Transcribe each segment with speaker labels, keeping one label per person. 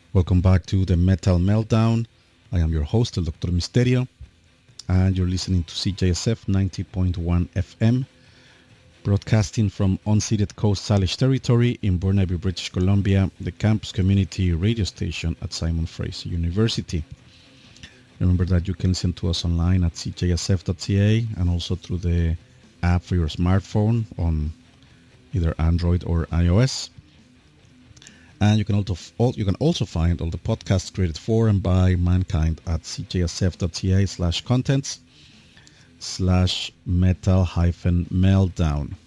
Speaker 1: Welcome back to the Metal Meltdown. I am your host, El Dr. Misterio, and you're listening to CJSF 90.1 FM, broadcasting from unceded Coast Salish territory in Burnaby, British Columbia, the campus community radio station at Simon Fraser University. Remember that you can listen to us online at cjsf.ca and also through the app for your smartphone on either Android or iOS. And you can also find all the podcasts created for and by mankind at cjsf.ca/contents/metal-meltdown.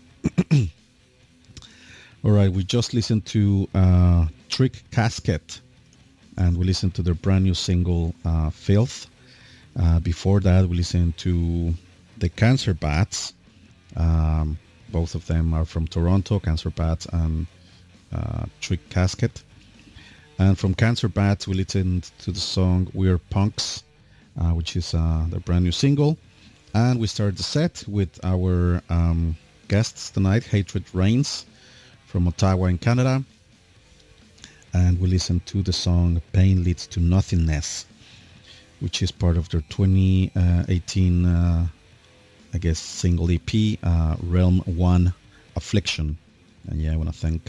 Speaker 1: All right, we just listened to Trick Casket, and we listened to their brand new single, Filth. Before that, we listened to the Cancer Bats. Both of them are from Toronto, Cancer Bats and Trick Casket. And from Cancer Bats, we listened to the song We're Punks, which is their brand new single. And we started the set with our guests tonight, Hatred Reigns from Ottawa in Canada. And we listened to the song Pain Leads to Nothingness, which is part of their 2018, single EP, Realm 1 Affliction. And yeah, I want to thank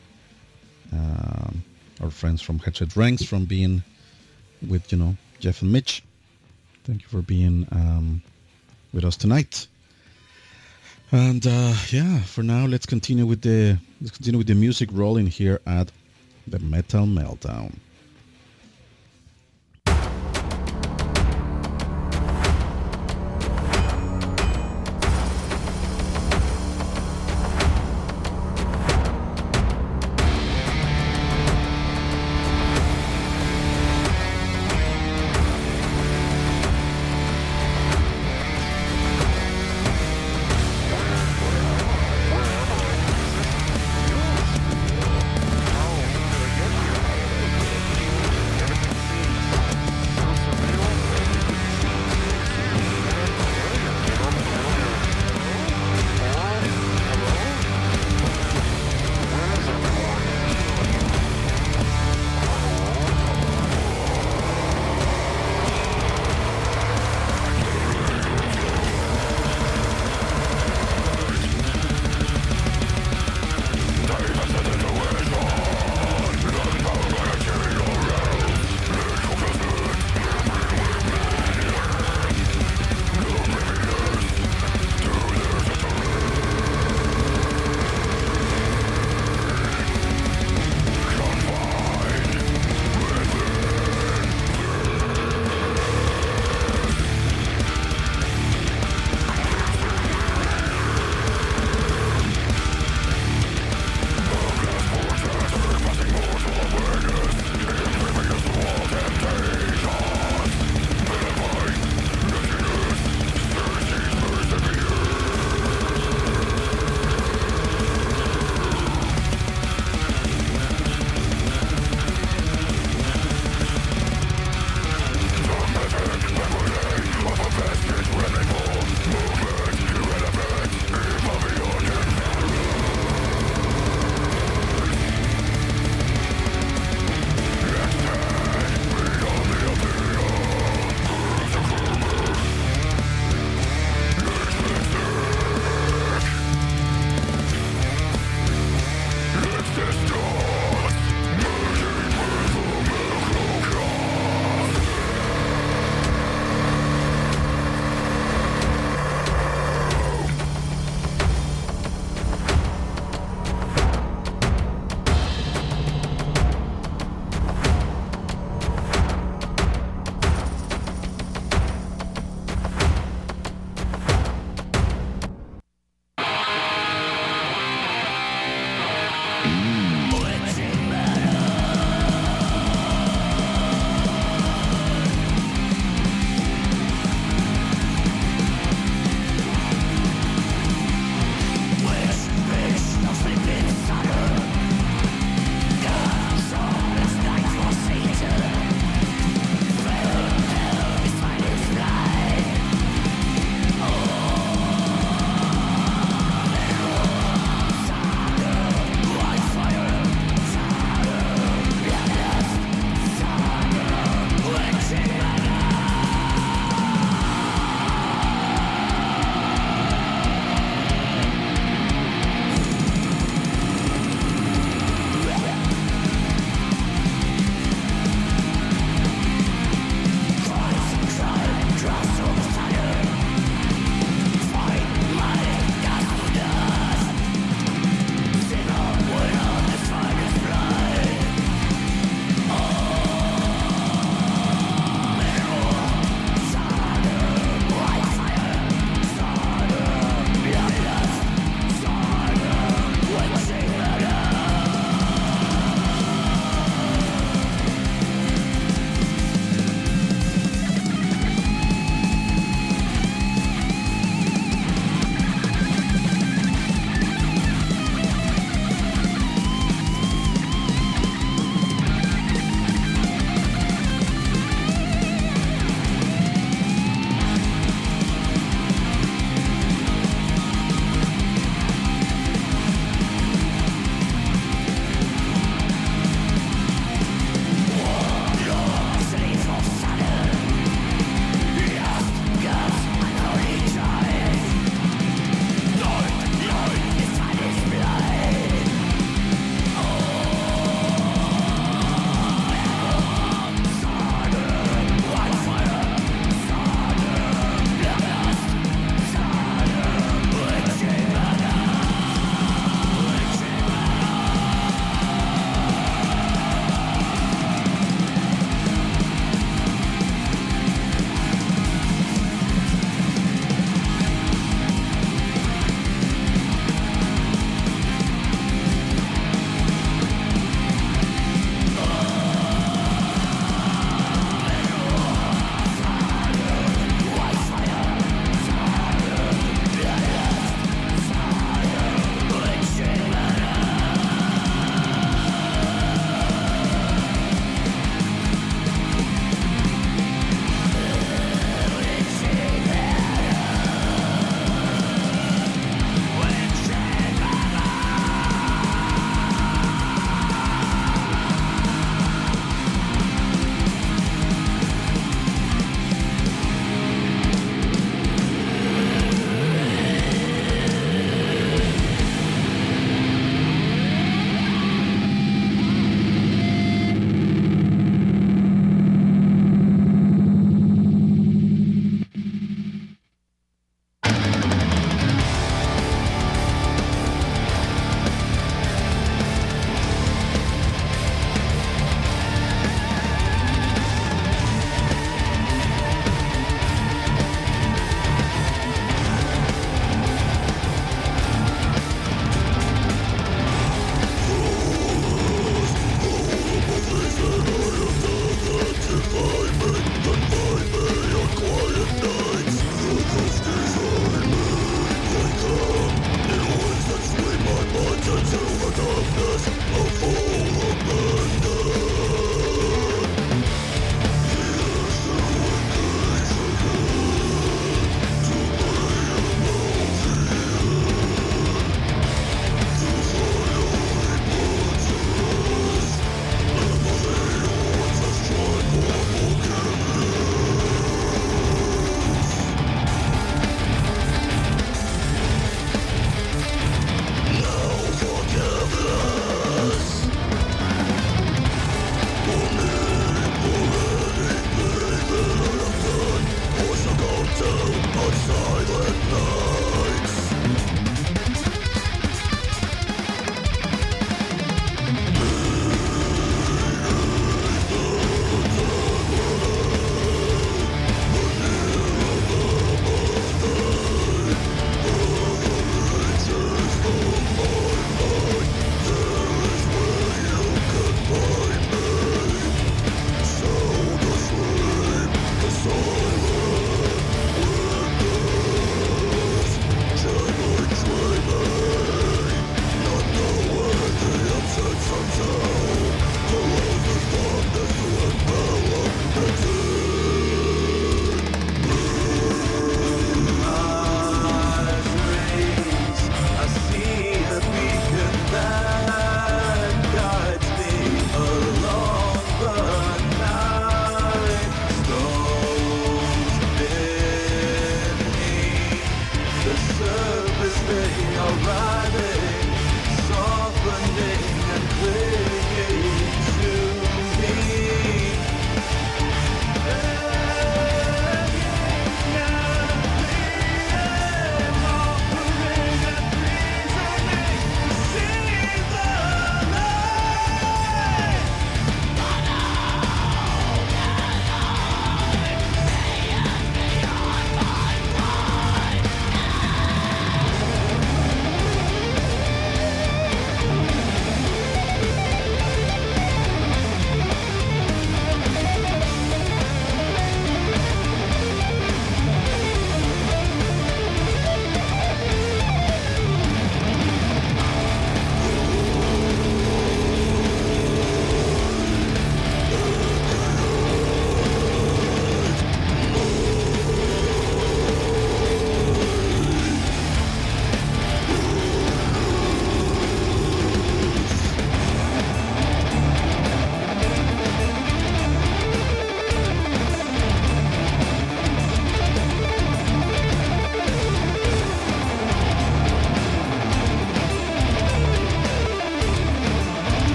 Speaker 1: our friends from Hatred Ranks from being with, Jeff and Mitch. Thank you for being with us tonight. And for now, let's continue with the music rolling here at the Metal Meltdown.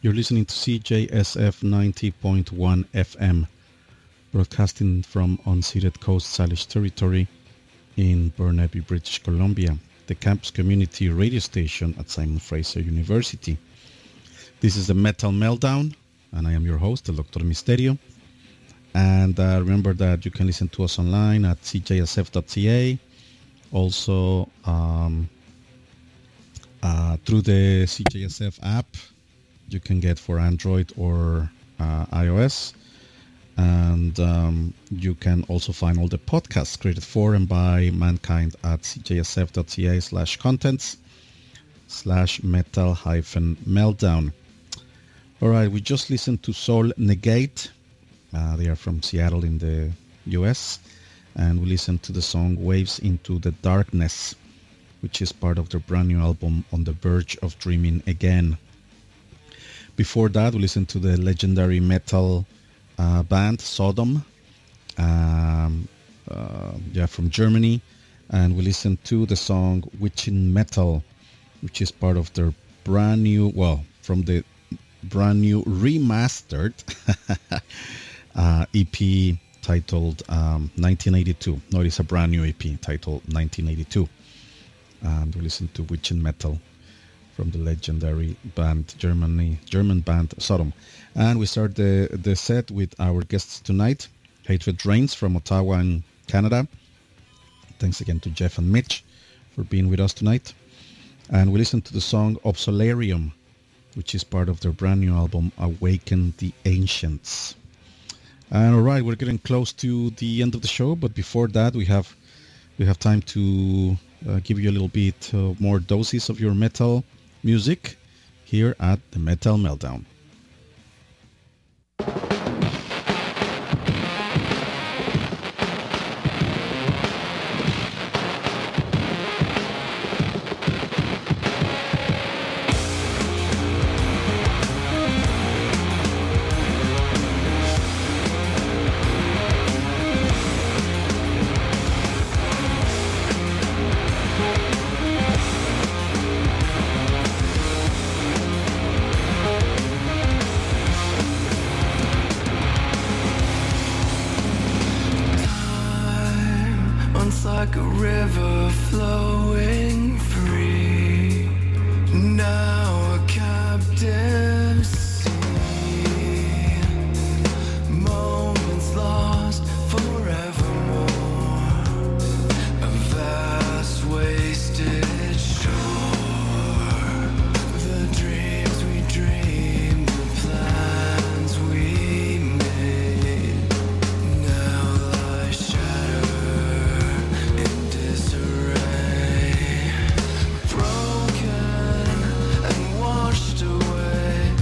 Speaker 1: You're listening to CJSF 90.1 FM, broadcasting from unceded Coast Salish territory in Burnaby, British Columbia, the campus community radio station at Simon Fraser University. This is the Metal Meltdown, and I am your host, the Dr. Misterio. And remember that you can listen to us online at cjsf.ca, also through the CJSF app you can get for Android or iOS. And you can also find all the podcasts created for and by mankind at cjsf.ca/contents/metal-meltdown. All right, we just listened to Soul Negate. They are from Seattle in the US. And we listened to the song Waves into the Darkness, which is part of their brand new album On the Verge of Dreaming Again. Before that, we listened to the legendary metal band Sodom, from Germany, and we listened to the song Witching Metal, which is part of their brand new, from the brand new remastered EP titled 1982. No, it's a brand new EP titled 1982, and we listened to Witching Metal from the legendary band German band Sodom. And we start the set with our guests tonight, Hatred Reigns from Ottawa in Canada. Thanks again to Jeff and Mitch for being with us tonight. And we listen to the song Obsolarium, which is part of their brand new album Awaken the Ancients. And all right, we're getting close to the end of the show, but before that we have time to give you a little bit more doses of your metal music here at the Metal Meltdown.
Speaker 2: Washed away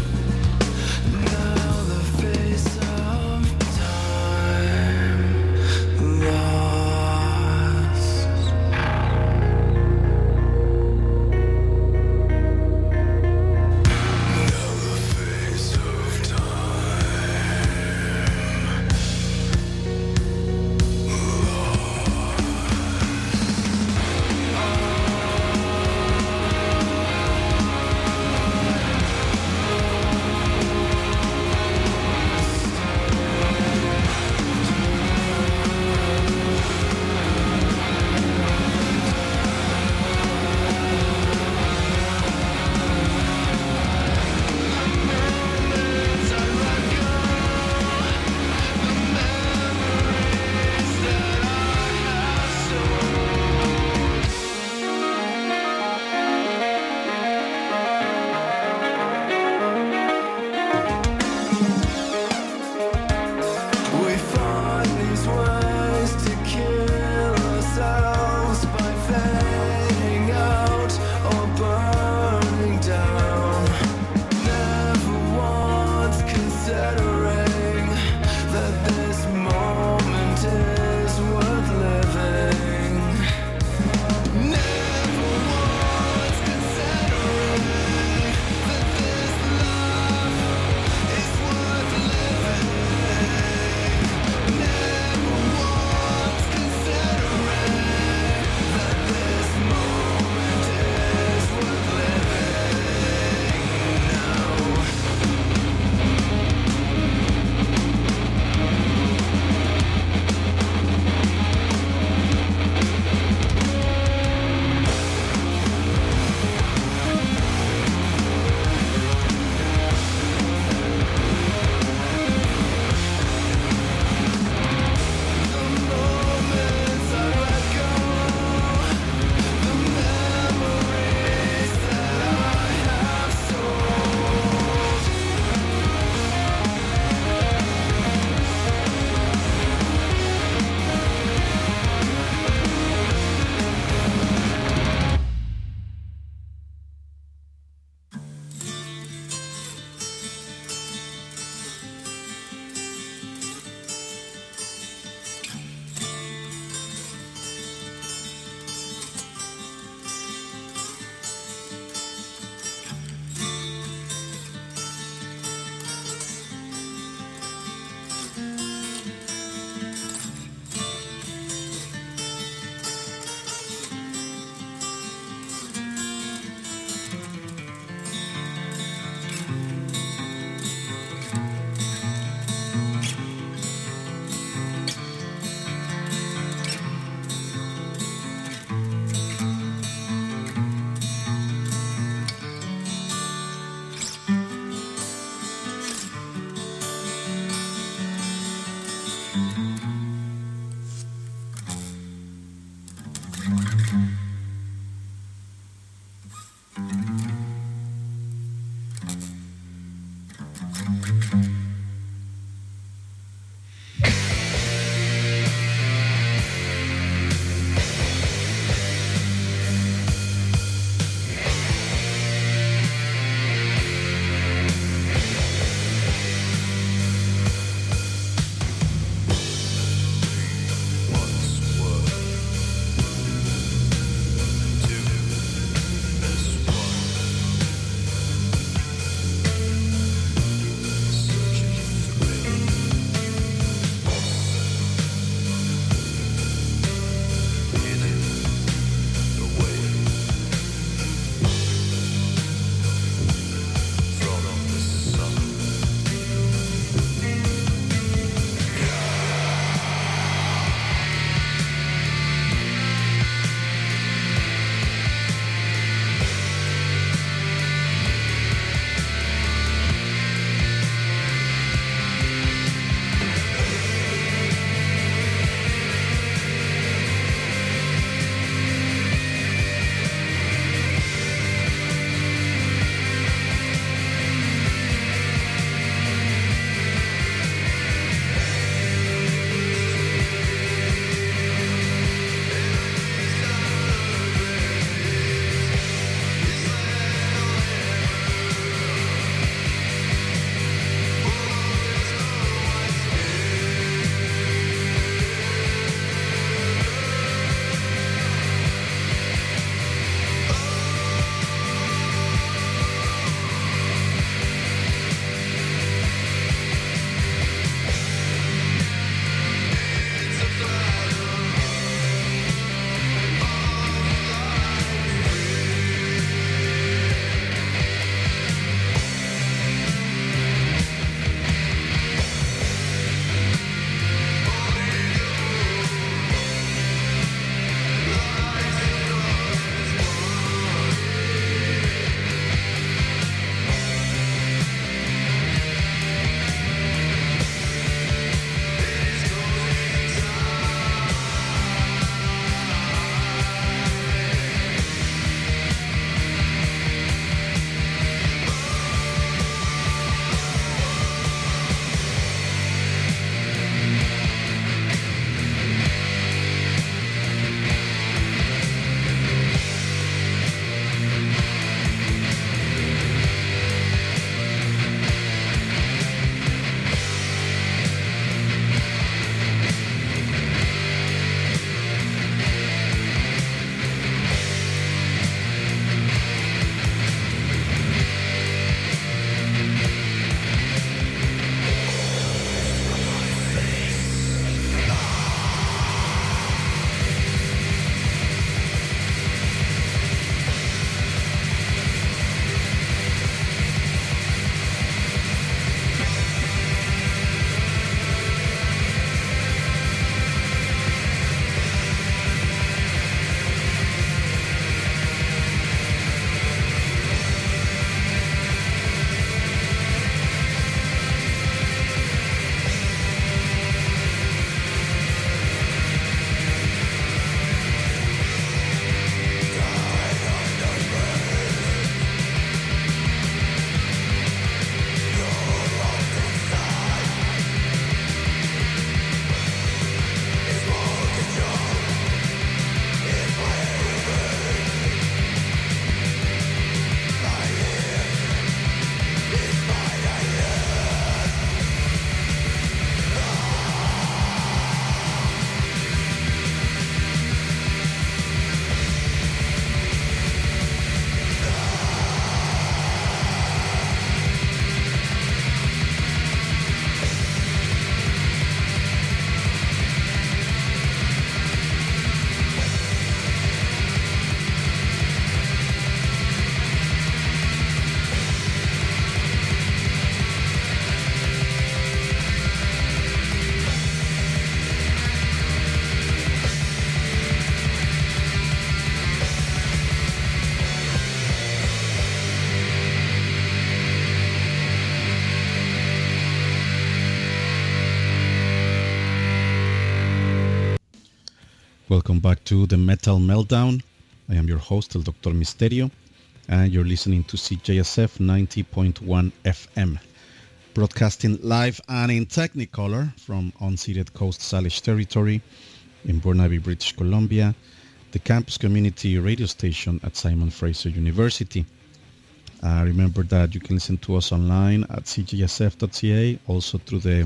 Speaker 1: Welcome back to the Metal Meltdown. I am your host, El Dr. Misterio, and you're listening to CJSF 90.1 FM, broadcasting live and in Technicolor from unceded Coast Salish territory in Burnaby, British Columbia, the campus community radio station at Simon Fraser University. Remember that you can listen to us online at cjsf.ca, also through the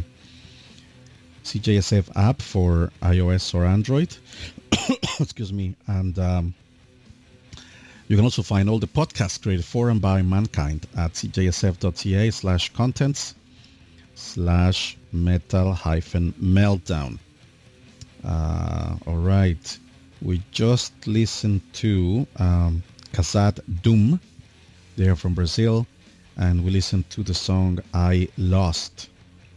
Speaker 1: CJSF app for iOS or Android. Excuse me. And you can also find all the podcasts created for and by mankind at cjsf.ca/contents/metal-meltdown. All right. We just listened to Kazad Doom. They are from Brazil. And we listened to the song I Lost.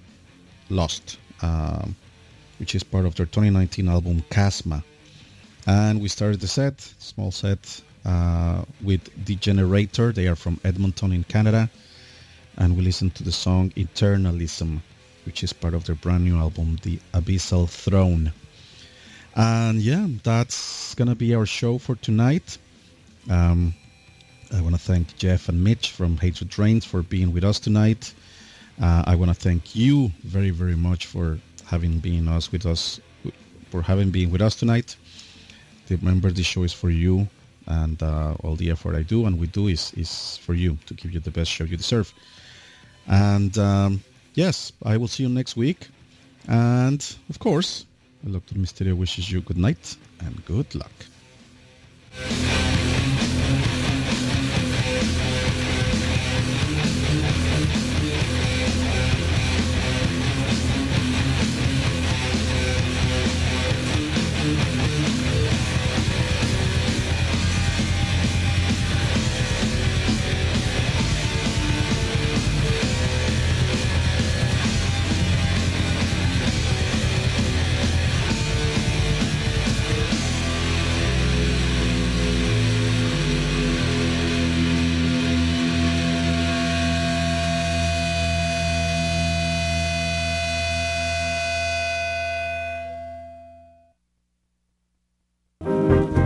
Speaker 1: Which is part of their 2019 album Chasma. And we started the set, small set, with Degenerator. They are from Edmonton in Canada. And we listened to the song Eternalism, which is part of their brand new album, The Abyssal Throne. And yeah, that's going to be our show for tonight. I want to thank Jeff and Mitch from Hatred Reigns for being with us tonight. I want to thank you very, very much for having been with us tonight. Remember, this show is for you, and all the effort I do and we do is for you, to give you the best show you deserve. And yes, I will see you next week. And of course, Dr. Misterio wishes you good night and good luck.